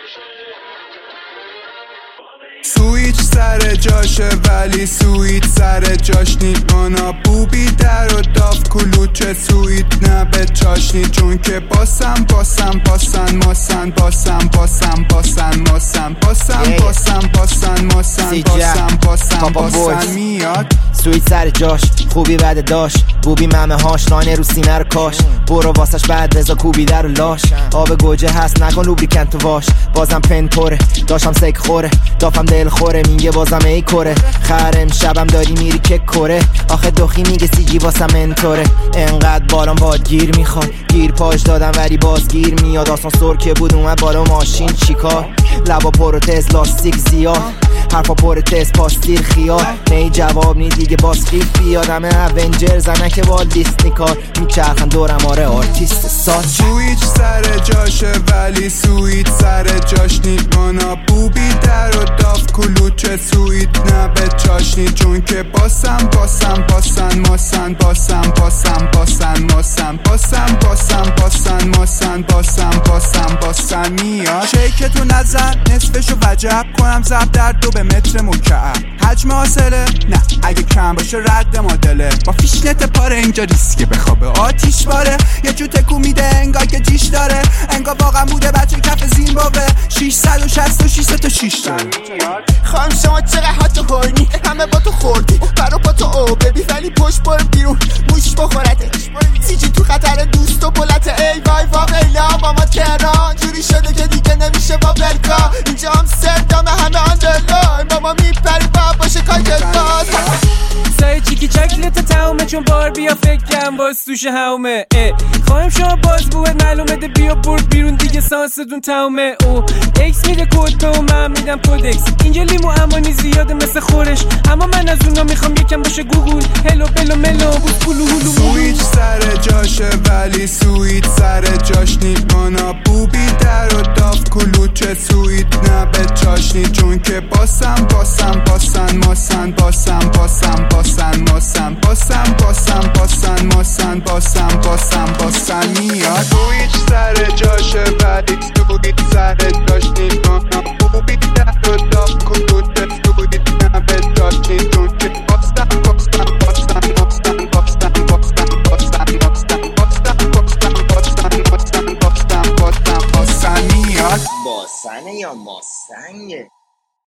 سویچ سر جاشه ولی سویت سر جاش نید. مانا بوبی در و داف کلوچه سویت نه به چاشنی. چون که باسم باسن ماسن باسن باسن میاد. سویت سر جاش خوبی بده داشت بوبی ممه هاش لاینه رو سینه رو کاش. برو واسش بعد رضا کوبی در و لاش. آب گوجه هست نکن لوبریکن تو واش. بازم پن پره داشتم سک خوره دافم دل خوره میگه بازم ای کره. خرم شبم داری میری که کره. آخه دخی میگه سیجی واسم منطوره. انقدر بالام باد گیر میخواد گیر پاش دادم ولی باز گیر میاد. آسانسور که بود اومد بالا ماشین چیکار. لبا پر و تز لاستیک زیاد حرفا پر تز پاستیر خیال. نی جواب نی دیگه باز خیف بیادم اونجر زنه که وال دیسنی کار میچرخن دورم آره آرتیست ساز. سویچ سر جاشه ولی سویت سر جاش نید. مانا بوبی در و داف کلوچه سویت نه به چاشنی. چون که باسم میاد. شیکتو نزن نصفشو وجب کنم زب در 2 متر مکعب. حجم حاصله نه اگه کم باشه رد مدله. با فیشنت پاره اینجا ریسکه بخوابه آتیش باره. یه جو تکو میده انگار که جیش داره. انگار واقعا بوده بچه کف زیمبابوه. 666 تا 6 داره. خانم شما چقدر حتی هرنی همه با تو خوردی برا با تو او ببی ولی پشت بار بیرون موش بخورته. سیجی تو خطر دوست و بلته. ای وای واقعیلا با ما تهران جوری شده که دیگه نمیشه با برکا. اینجا هم سردام همه اندرلاین با ما میپری با باشه کاکت باز. سایه چیکی چکلت تمومه چون بار بیا فکرم باز توش همومه. خواهیم شما باز بود معلومه ده بیا برد بیرون دیگه سانستون تمومه. او اکس میده کد به و من میدم کودکس. اینجا لیمو امانی زیاده مثل خورش اما من از اونا میخوام یکم باشه گوگل. هلو بلو ملو بود کلو هلو. سویچ سر جاشه ولی سویت سر جاش نید. مانا بوبی در و داف کلوچه سویت نه به چاشنی. چون که باسم میاد. سویچ سر جاشه ولی سویت سر